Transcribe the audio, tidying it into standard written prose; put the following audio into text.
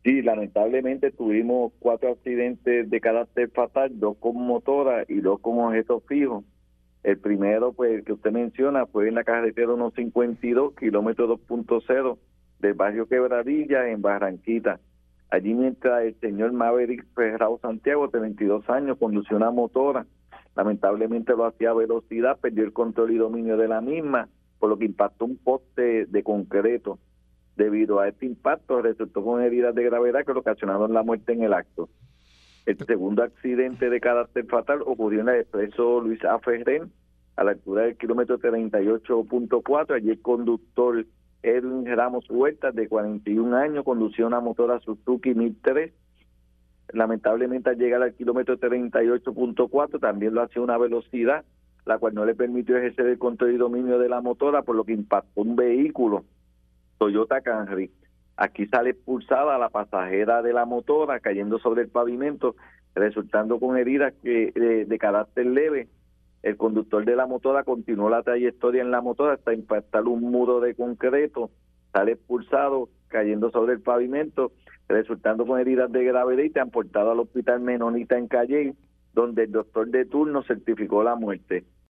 Sí, lamentablemente tuvimos 4 accidentes de carácter fatal, 2 con motora y 2 con objetos fijos. El primero, pues, el que usted menciona, fue en la carretera 152, kilómetro 2.0, del barrio Quebradilla, en Barranquita. Allí, mientras el señor Maverick Ferrao Santiago, de 22 años, condució una motora, lamentablemente lo hacía a velocidad, perdió el control y dominio de la misma, por lo que impactó un poste de concreto. Debido a este impacto, resultó con heridas de gravedad que le ocasionaron la muerte en el acto. El segundo accidente de carácter fatal ocurrió en el expreso Luis A. Ferrer, a la altura del kilómetro 38.4. Allí el conductor Edwin Ramos Huertas, de 41 años, conducía una motora Suzuki 1003. Lamentablemente, al llegar al kilómetro 38.4, también lo hacía a una velocidad, la cual no le permitió ejercer el control y dominio de la motora, por lo que impactó un vehículo Toyota Camry. Aquí sale expulsada la pasajera de la motora, cayendo sobre el pavimento, resultando con heridas de carácter leve. El conductor de la motora continuó la trayectoria en la motora hasta impactar un muro de concreto, sale expulsado, cayendo sobre el pavimento, resultando con heridas de gravedad y transportado al hospital Menonita en Calley, donde el doctor de turno certificó la muerte.